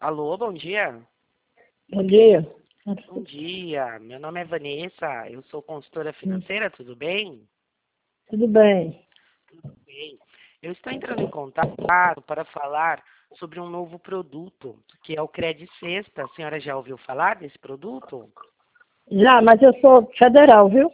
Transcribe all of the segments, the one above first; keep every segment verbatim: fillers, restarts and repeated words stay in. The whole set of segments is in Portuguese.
Alô, bom dia. Bom dia. Bom dia, meu nome é Vanessa, eu sou consultora financeira, tudo bem? Tudo bem. Tudo bem. Eu estou entrando em contato para falar sobre um novo produto, que é o Credit Sexta. A senhora já ouviu falar desse produto? Já, mas eu sou federal, viu?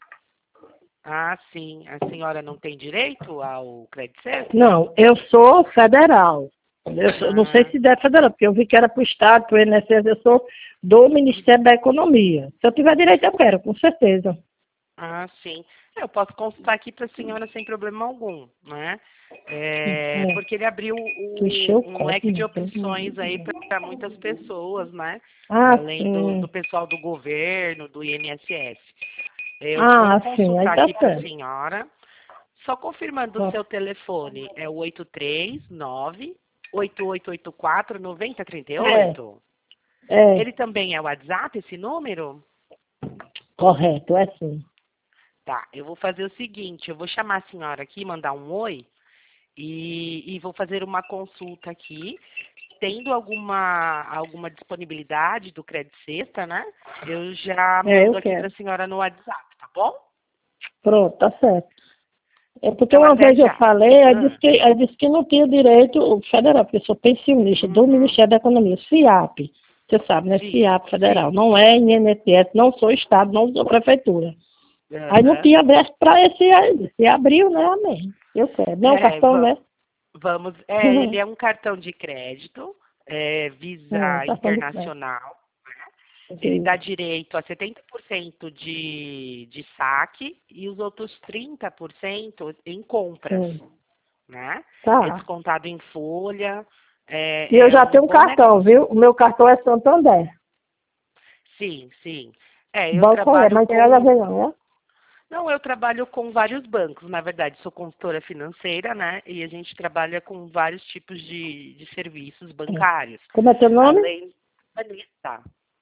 Ah, sim. A senhora não tem direito ao Credit Sexta? Não, eu sou federal. Eu sou- não sei Ah, se é federal, porque eu vi que era para o Estado, para o I N S S, eu sou do Ministério da Economia. Se eu tiver direito, eu quero, com certeza. ah, sim. Eu posso consultar aqui para a senhora sem problema algum, né? É, É, porque ele abriu tu encheu o- o um copo, leque de né? opções aí para muitas pessoas, né? Ah, Além do, do sim. pessoal do governo, do I N S S. Eu vou Ah, sim, aí consultar tá aqui para a certo. senhora. Só confirmando o Tá. seu telefone, é o oito três nove, oito oito oito quatro, nove zero três É, oito. é, Ele também é o WhatsApp, esse número? correto, é sim. Tá, eu vou fazer o seguinte, eu vou chamar a senhora aqui, mandar um oi e, e vou fazer uma consulta aqui. Tendo alguma, alguma disponibilidade do Credit Sexta, né? Eu já É, eu mando aqui para quero. a senhora no WhatsApp, tá bom? Pronto, tá certo. É porque Então uma até vez eu já. falei, aí disse Ah, que, aí disse que não tinha direito o federal, porque eu sou pensionista do uhum, Ministério da Economia, FIAP. Você sabe, né? sim, FIAP federal. sim. Não é I N S S, não sou Estado, não sou Prefeitura. Aí não Aham. tinha aberto para esse aí. Se abriu, né? Amém. Eu quero. Não, É, cartão, va- né? vamos. É, ele é um cartão de crédito, é, É, Visa cartão de crédito. Internacional. Ele dá Isso. direito a setenta por cento de, de saque e os outros trinta por cento em compras, Sim. né? É Tá. descontado em folha, E é, eu é já um tenho um bom cartão, negócio. viu? O meu cartão é Santander. Sim, sim. É, eu Banco é, trabalho mas não tem nada a com. ver, não, né? Não, eu trabalho com vários bancos, na verdade, sou consultora financeira, né? E a gente trabalha com vários tipos de, de serviços É. bancários. Como é teu nome? Além. Vanessa.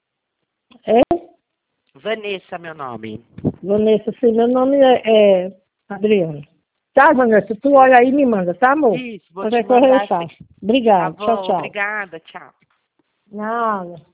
É? Vanessa, meu nome. Vanessa, sim, meu nome é, é Adriana. Tá, Vanessa, tu Sim. olha aí e me manda, tá, amor? Isso, vou te Qualquer coisa eu mandar sim. faço. Tá Obrigada, tchau, bom, tchau. obrigada, tchau. Nada.